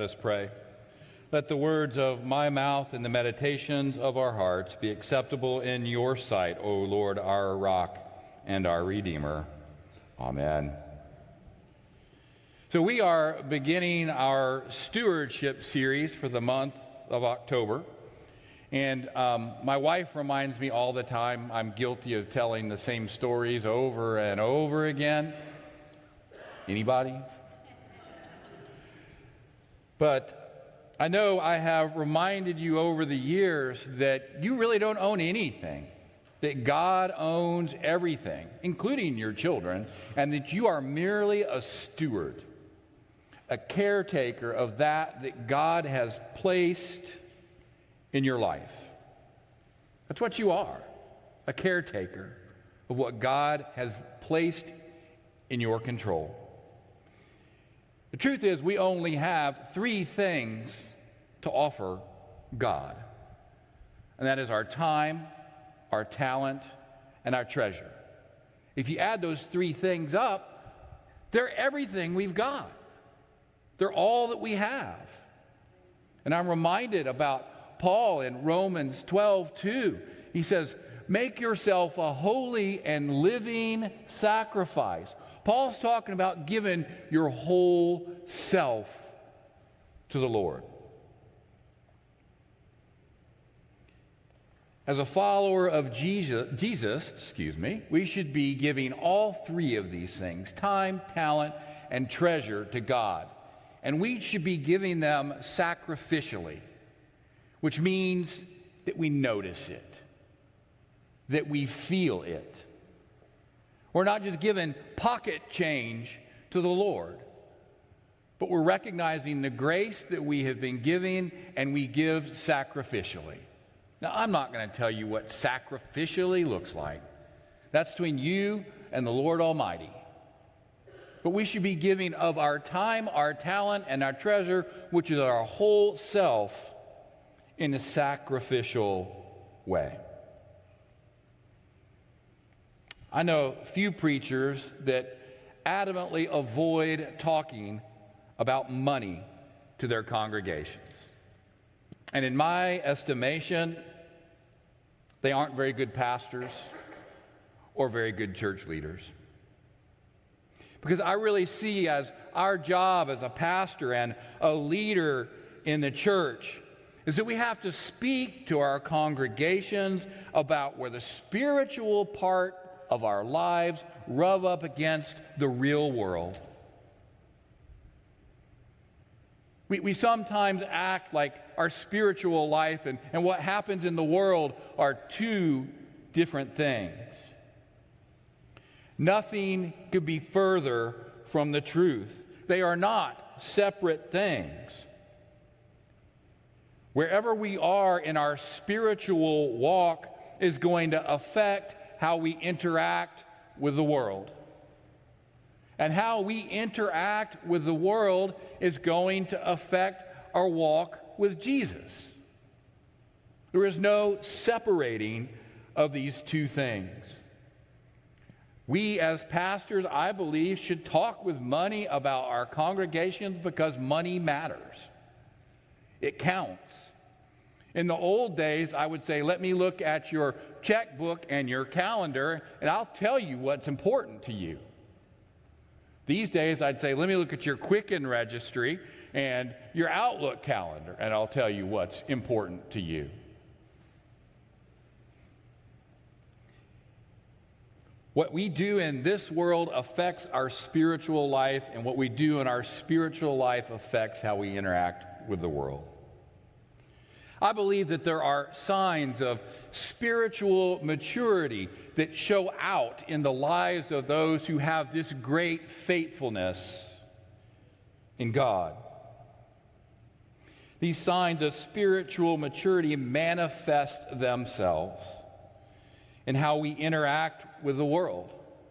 us pray. Let the words of my mouth and the meditations of our hearts be acceptable in your sight, O Lord, our rock and our Redeemer. Amen. So we are beginning our stewardship series for the month of October. And my wife reminds me all the time I'm guilty of telling the same stories over and over again. Anybody? But I know I have reminded you over the years that you really don't own anything, that God owns everything, including your children, and that you are merely a steward, a caretaker of that God has placed in your life. That's what you are, a caretaker of what God has placed in your control. The truth is, we only have three things to offer God, and that is our time, our talent, and our treasure. If you add those three things up, they're everything we've got. They're all that we have. And I'm reminded about Paul in Romans 12:2. He says, make yourself a holy and living sacrifice. Paul's talking about giving your whole self to the Lord. As a follower of Jesus, we should be giving all three of these things, time, talent, and treasure, to God. And we should be giving them sacrificially, which means that we notice it, that we feel it. We're not just giving pocket change to the Lord, but we're recognizing the grace that we have been giving, and we give sacrificially. Now, I'm not going to tell you what sacrificially looks like. That's between you and the Lord Almighty. But we should be giving of our time, our talent, and our treasure, which is our whole self, in a sacrificial way. I know few preachers that adamantly avoid talking about money to their congregations. And in my estimation, they aren't very good pastors or very good church leaders. Because I really see as our job as a pastor and a leader in the church is that we have to speak to our congregations about where the spiritual part of our lives rub up against the real world. We sometimes act like our spiritual life and what happens in the world are two different things. Nothing could be further from the truth. They are not separate things. Wherever we are in our spiritual walk is going to affect how we interact with the world. And how we interact with the world is going to affect our walk with Jesus. There is no separating of these two things. We as pastors, I believe, should talk with money about our congregations because money matters. It counts. In the old days, I would say, let me look at your checkbook and your calendar, and I'll tell you what's important to you. These days, I'd say, let me look at your Quicken registry and your Outlook calendar, and I'll tell you what's important to you. What we do in this world affects our spiritual life, and what we do in our spiritual life affects how we interact with the world. I believe that there are signs of spiritual maturity that show out in the lives of those who have this great faithfulness in God. These signs of spiritual maturity manifest themselves in how we interact with the world.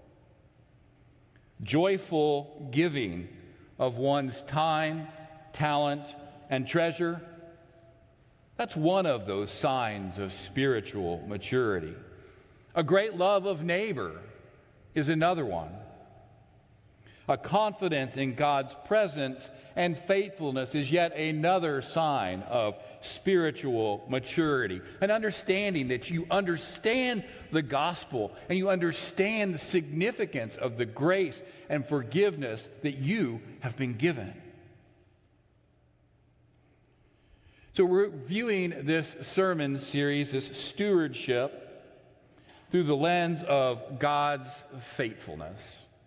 Joyful giving of one's time, talent, and treasure, that's one of those signs of spiritual maturity. A great love of neighbor is another one. A confidence in God's presence and faithfulness is yet another sign of spiritual maturity. An understanding that you understand the gospel and you understand the significance of the grace and forgiveness that you have been given. So we're viewing this sermon series, this stewardship, through the lens of God's faithfulness.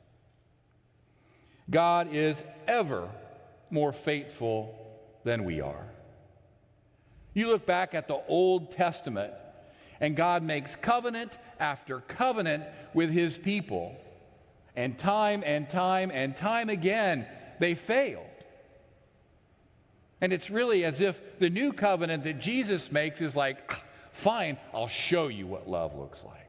God is ever more faithful than we are. You look back at the Old Testament, and God makes covenant after covenant with his people. And time again, they fail. And it's really as if the new covenant that Jesus makes is like, fine, I'll show you what love looks like.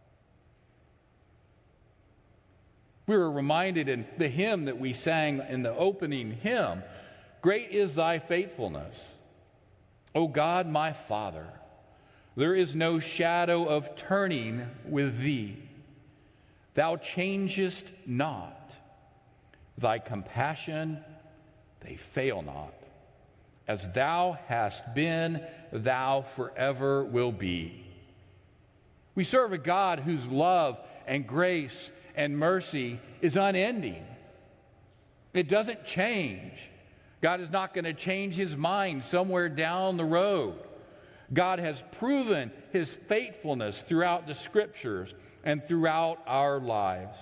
We were reminded in the hymn that we sang in the opening hymn, "Great is thy faithfulness, O God my Father. There is no shadow of turning with thee. Thou changest not. Thy compassion, they fail not. As thou hast been, thou forever will be." We serve a God whose love and grace and mercy is unending. It doesn't change. God is not going to change his mind somewhere down the road. God has proven his faithfulness throughout the scriptures and throughout our lives.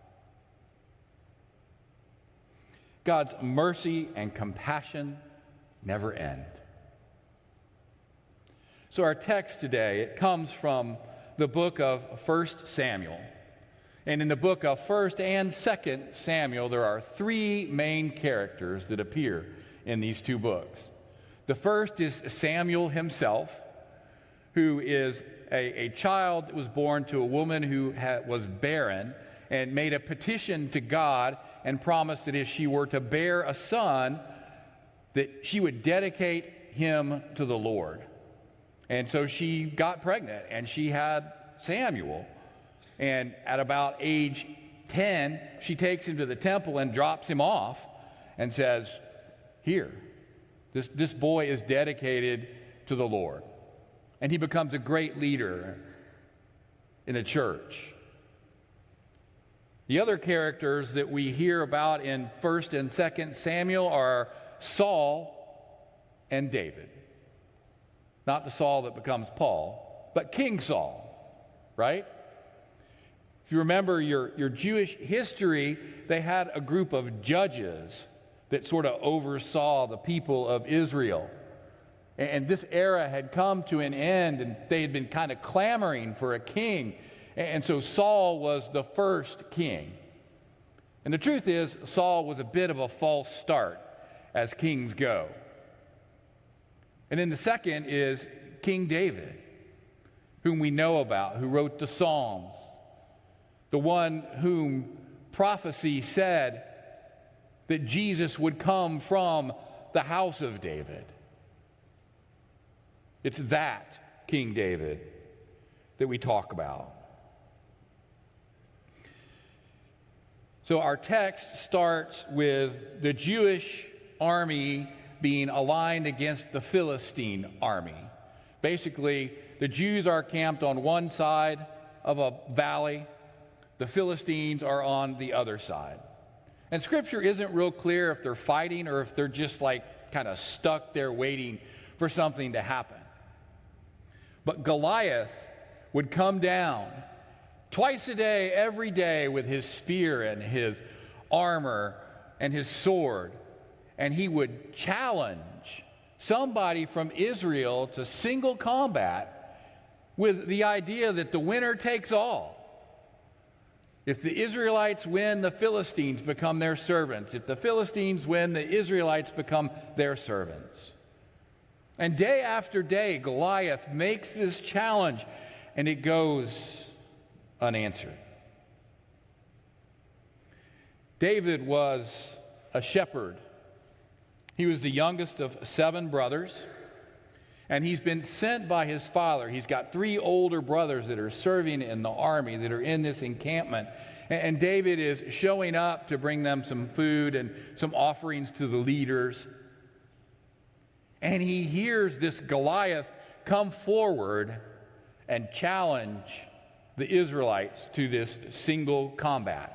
God's mercy and compassion never end. So our text today, it comes from the book of 1 Samuel. And in the book of 1 and 2 Samuel, there are three main characters that appear in these two books. The first is Samuel himself, who is a child that was born to a woman who was barren and made a petition to God and promised that if she were to bear a son, that she would dedicate him to the Lord. And so she got pregnant and she had Samuel. And at about age 10, she takes him to the temple and drops him off and says, "Here, this boy is dedicated to the Lord." And he becomes a great leader in the church. The other characters that we hear about in 1 and 2 Samuel are Saul and David. Not the Saul that becomes Paul, but King Saul, right? If you remember your Jewish history, they had a group of judges that sort of oversaw the people of Israel. And this era had come to an end, and they had been kind of clamoring for a king. And so Saul was the first king. And the truth is, Saul was a bit of a false start as kings go. And then the second is King David, whom we know about, who wrote the Psalms. The one whom prophecy said that Jesus would come from the house of David. It's that King David that we talk about. So our text starts with the Jewish army being aligned against the Philistine army. Basically, the Jews are camped on one side of a valley. The Philistines are on the other side. And Scripture isn't real clear if they're fighting or if they're just like kind of stuck there waiting for something to happen. But Goliath would come down twice a day, every day, with his spear and his armor and his sword, and he would challenge somebody from Israel to single combat with the idea that the winner takes all. If the Israelites win, the Philistines become their servants. If the Philistines win, the Israelites become their servants. And day after day, Goliath makes this challenge, and it goes unanswered. David was a shepherd. He was the youngest of 7 brothers. And he's been sent by his father. He's got 3 older brothers that are serving in the army, that are in this encampment. And David is showing up to bring them some food and some offerings to the leaders. And he hears this Goliath come forward and challenge the Israelites to this single combat.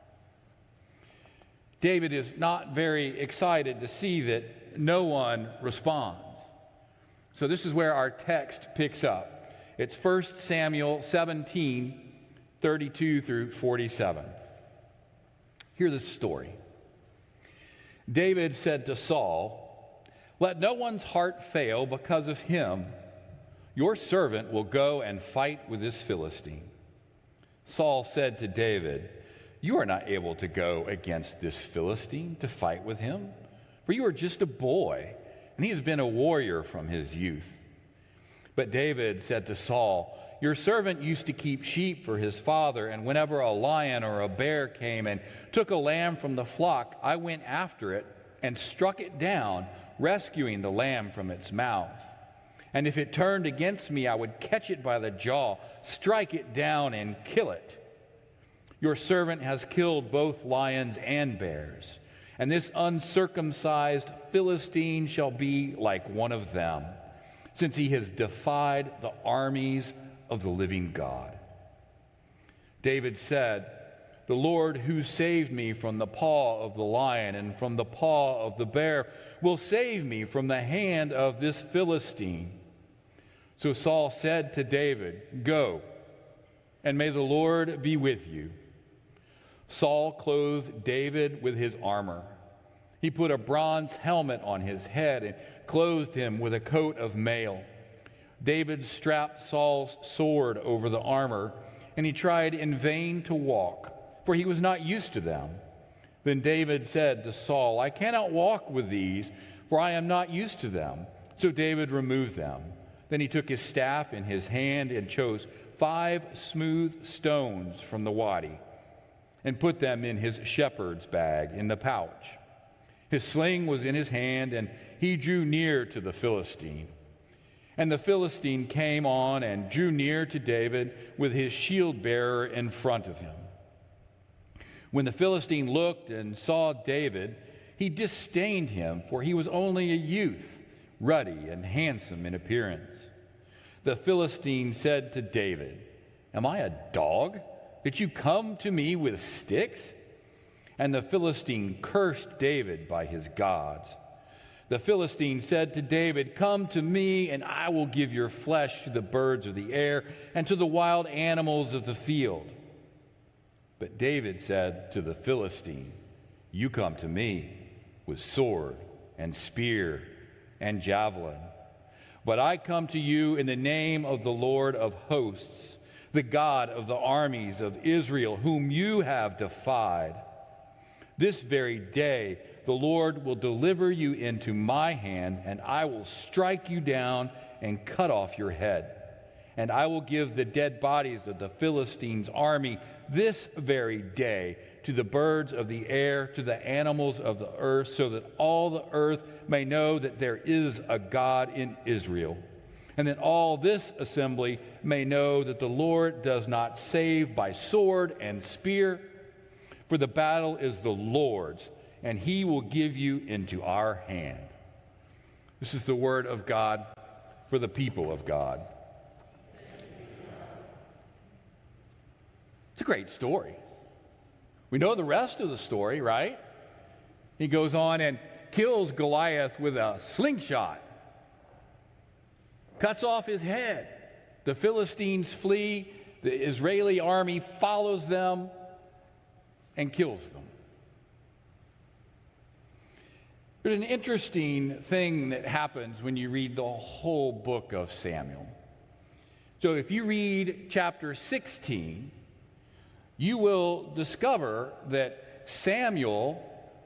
David is not very excited to see that no one responds. So this is where our text picks up. It's 1 Samuel 17, 32 through 47. Hear this story. David said to Saul, "Let no one's heart fail because of him. Your servant will go and fight with this Philistine." Saul said to David, "You are not able to go against this Philistine to fight with him, for you are just a boy, and he has been a warrior from his youth." But David said to Saul, "Your servant used to keep sheep for his father, and whenever a lion or a bear came and took a lamb from the flock, I went after it and struck it down, rescuing the lamb from its mouth. And if it turned against me, I would catch it by the jaw, strike it down, and kill it. Your servant has killed both lions and bears, and this uncircumcised Philistine shall be like one of them, since he has defied the armies of the living God." David said, "The Lord who saved me from the paw of the lion and from the paw of the bear will save me from the hand of this Philistine." So Saul said to David, "Go, and may the Lord be with you." Saul clothed David with his armor. He put a bronze helmet on his head and clothed him with a coat of mail. David strapped Saul's sword over the armor, and he tried in vain to walk, for he was not used to them. Then David said to Saul, "I cannot walk with these, for I am not used to them." So David removed them. Then he took his staff in his hand and chose 5 smooth stones from the wadi and put them in his shepherd's bag in the pouch. His sling was in his hand, and he drew near to the Philistine. And the Philistine came on and drew near to David with his shield bearer in front of him. When the Philistine looked and saw David, he disdained him, for he was only a youth, ruddy and handsome in appearance. The Philistine said to David, "Am I a dog that you come to me with sticks?" And the Philistine cursed David by his gods. The Philistine said to David, "Come to me, and I will give your flesh to the birds of the air and to the wild animals of the field." But David said to the Philistine, "You come to me with sword and spear and javelin, but I come to you in the name of the Lord of hosts, the God of the armies of Israel, whom you have defied. This very day the Lord will deliver you into my hand, and I will strike you down and cut off your head. And I will give the dead bodies of the Philistines' army this very day to the birds of the air, to the animals of the earth, so that all the earth may know that there is a God in Israel. And that all this assembly may know that the Lord does not save by sword and spear, for the battle is the Lord's, and he will give you into our hand." This is the word of God for the people of God. It's a great story. We know the rest of the story, right? He goes on and kills Goliath with a slingshot, cuts off his head. The Philistines flee. The Israeli army follows them and kills them. There's an interesting thing that happens when you read the whole book of Samuel. So if you read chapter 16, you will discover that Samuel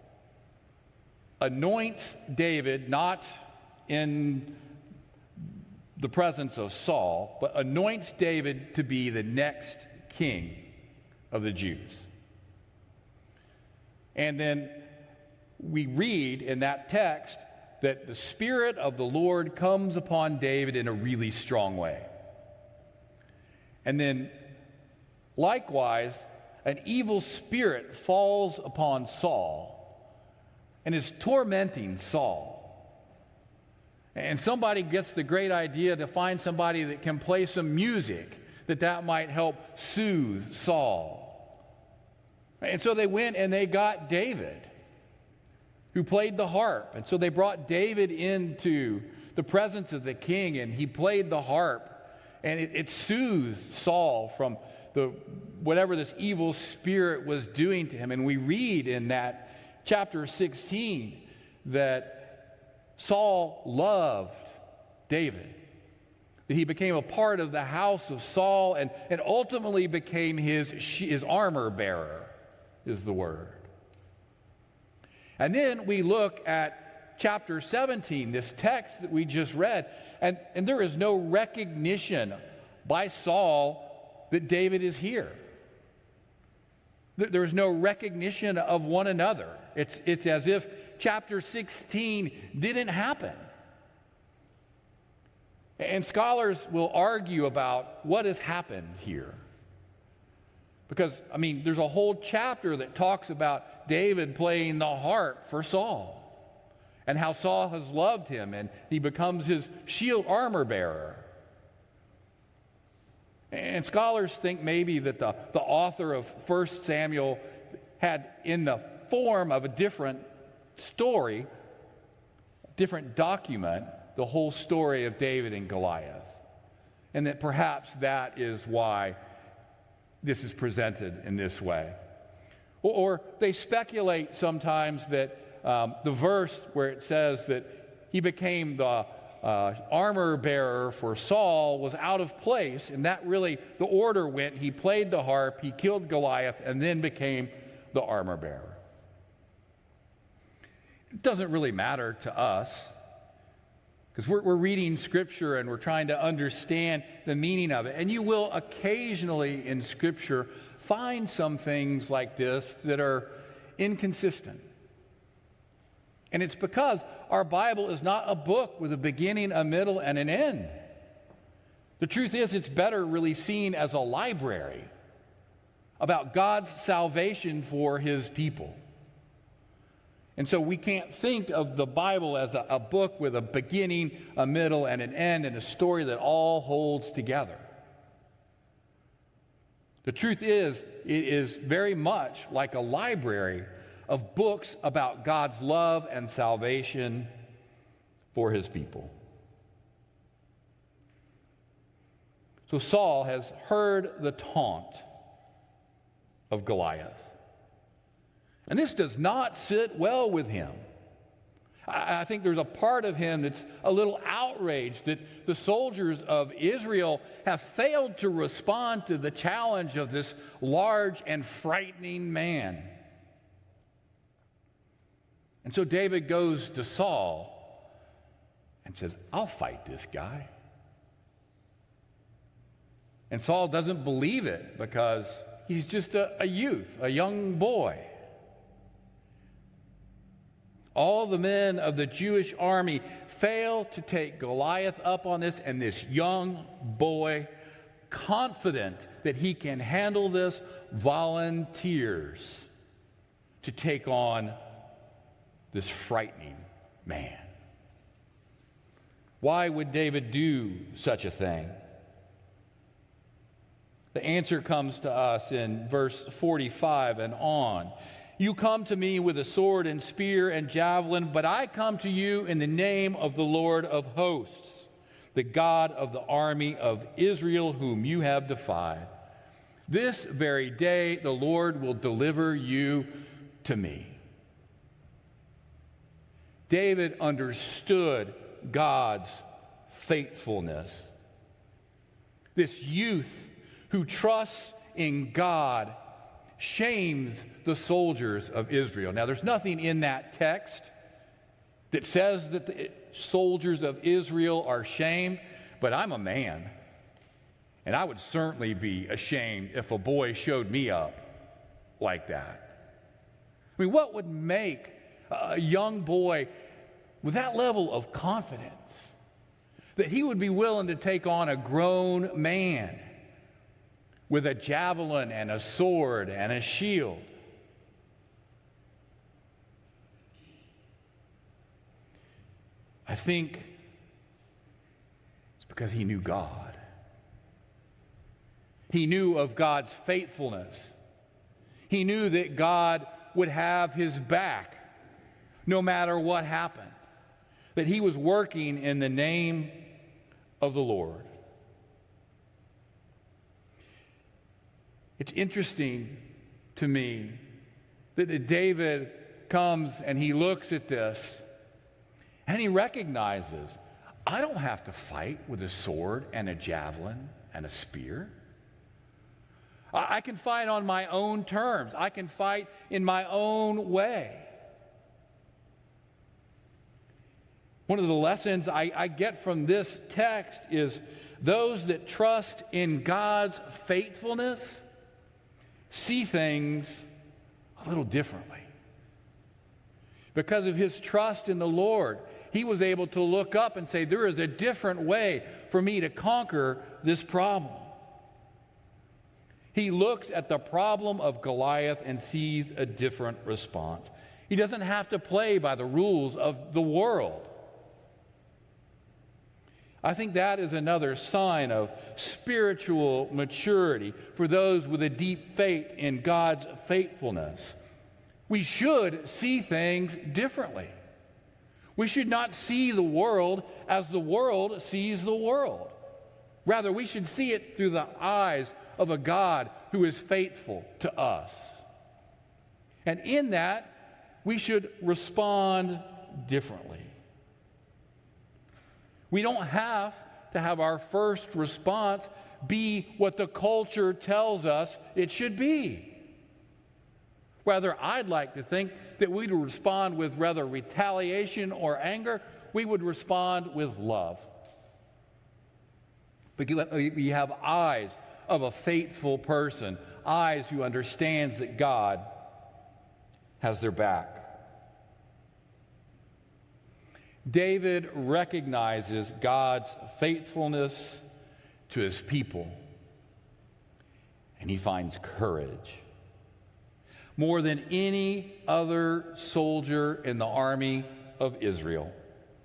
anoints David not in the presence of Saul, but anoints David to be the next king of the Jews. And then we read in that text that the Spirit of the Lord comes upon David in a really strong way. And then, likewise, an evil spirit falls upon Saul and is tormenting Saul. And somebody gets the great idea to find somebody that can play some music, that might help soothe Saul. And so they went and they got David, who played the harp. And so they brought David into the presence of the king, and he played the harp. And it soothed Saul from whatever this evil spirit was doing to him. And we read in that chapter 16 that Saul loved David, that he became a part of the house of Saul and ultimately became his armor bearer, is the word. And then we look at chapter 17, this text that we just read, and there is no recognition by Saul that David is here. There is no recognition of one another. It's as if chapter 16 didn't happen. And scholars will argue about what has happened here. Because, there's a whole chapter that talks about David playing the harp for Saul and how Saul has loved him and he becomes his shield armor bearer. And scholars think maybe that the author of 1 Samuel had, in the form of a different story, different document, the whole story of David and Goliath. And that perhaps that is why this is presented in this way. Or they speculate sometimes that the verse where it says that he became the armor bearer for Saul was out of place, and that really, the order went, he played the harp, he killed Goliath, and then became the armor bearer. It doesn't really matter to us, because we're reading Scripture and we're trying to understand the meaning of it. And you will occasionally in Scripture find some things like this that are inconsistent. And it's because our Bible is not a book with a beginning, a middle, and an end. The truth is, it's better really seen as a library about God's salvation for His people. And so we can't think of the Bible as a book with a beginning, a middle, and an end, and a story that all holds together. The truth is, it is very much like a library of books about God's love and salvation for His people. So Saul has heard the taunt of Goliath. And this does not sit well with him. I think there's a part of him that's a little outraged that the soldiers of Israel have failed to respond to the challenge of this large and frightening man. And so David goes to Saul and says, I'll fight this guy. And Saul doesn't believe it because he's just a youth, a young boy. All the men of the Jewish army fail to take Goliath up on this, and this young boy, confident that he can handle this, volunteers to take on this frightening man. Why would David do such a thing? The answer comes to us in verse 45 and on. You come to me with a sword and spear and javelin, but I come to you in the name of the Lord of hosts, the God of the army of Israel, whom you have defied. This very day the Lord will deliver you to me. David understood God's faithfulness. This youth who trusts in God shames the soldiers of Israel. Now, there's nothing in that text that says that the soldiers of Israel are shamed, but I'm a man, and I would certainly be ashamed if a boy showed me up like that. What would make a young boy with that level of confidence that he would be willing to take on a grown man with a javelin and a sword and a shield. I think it's because he knew God. He knew of God's faithfulness. He knew that God would have his back no matter what happened, that he was working in the name of the Lord. It's interesting to me that David comes and he looks at this and he recognizes, I don't have to fight with a sword and a javelin and a spear. I can fight on my own terms. I can fight in my own way. One of the lessons I get from this text is those that trust in God's faithfulness see things a little differently. Because of his trust in the Lord, he was able to look up and say, there is a different way for me to conquer this problem. He looks at the problem of Goliath and sees a different response. He doesn't have to play by the rules of the world. I think that is another sign of spiritual maturity for those with a deep faith in God's faithfulness. We should see things differently. We should not see the world as the world sees the world. Rather, we should see it through the eyes of a God who is faithful to us. And in that, we should respond differently. We don't have to have our first response be what the culture tells us it should be. Rather, I'd like to think that we'd respond with rather retaliation or anger. We would respond with love. But we have eyes of a faithful person, eyes who understands that God has their back. David recognizes God's faithfulness to his people, and he finds courage. More than any other soldier in the army of Israel,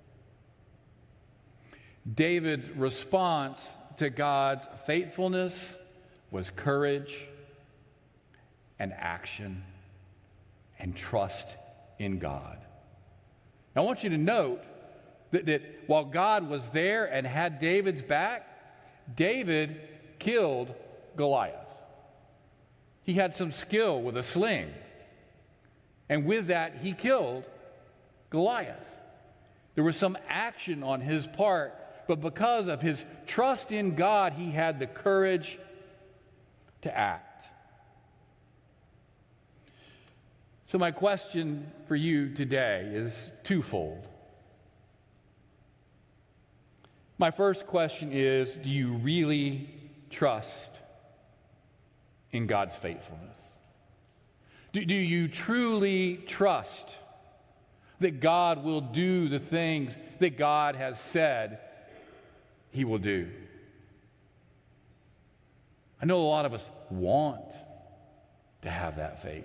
David's response to God's faithfulness was courage and action and trust in God. Now, I want you to note that while God was there and had David's back, David killed Goliath. He had some skill with a sling. And with that, he killed Goliath. There was some action on his part, but because of his trust in God, he had the courage to act. So my question for you today is twofold. My first question is, do you really trust in God's faithfulness? Do you truly trust that God will do the things that God has said he will do? I know a lot of us want to have that faith.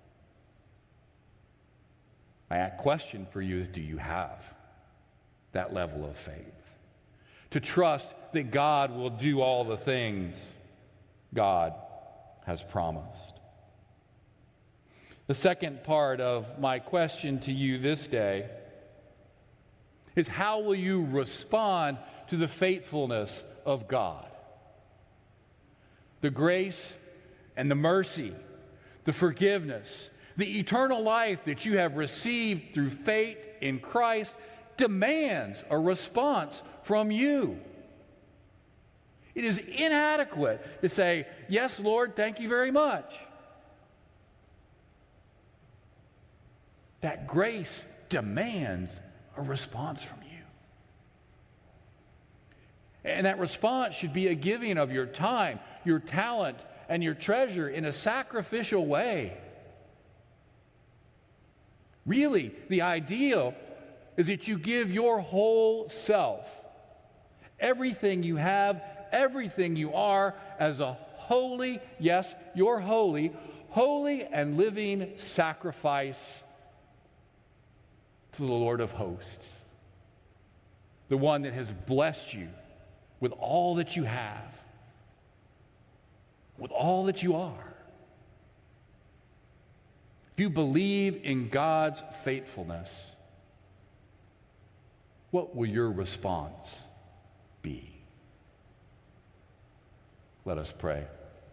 My question for you is, do you have that level of faith? To trust that God will do all the things God has promised. The second part of my question to you this day is, how will you respond to the faithfulness of God? The grace and the mercy, the forgiveness, the eternal life that you have received through faith in Christ demands a response from you. It is inadequate to say, yes, Lord, thank you very much. That grace demands a response from you. And that response should be a giving of your time, your talent, and your treasure in a sacrificial way. Really, the ideal is that you give your whole self, everything you have, everything you are, as a holy, yes, you're holy, holy and living sacrifice to the Lord of hosts, the one that has blessed you with all that you have, with all that you are. If you believe in God's faithfulness, what will your response be? Let us pray.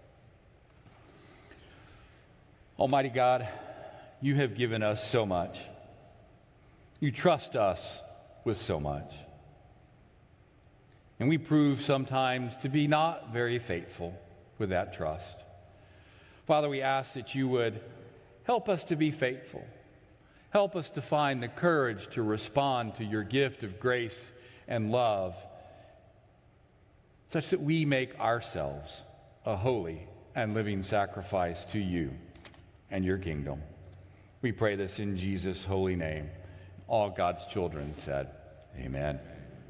Almighty God, you have given us so much. You trust us with so much. And we prove sometimes to be not very faithful with that trust. Father, we ask that you would help us to be faithful. Help us to find the courage to respond to your gift of grace and love, such that we make ourselves a holy and living sacrifice to you and your kingdom. We pray this in Jesus' holy name. All God's children said, amen.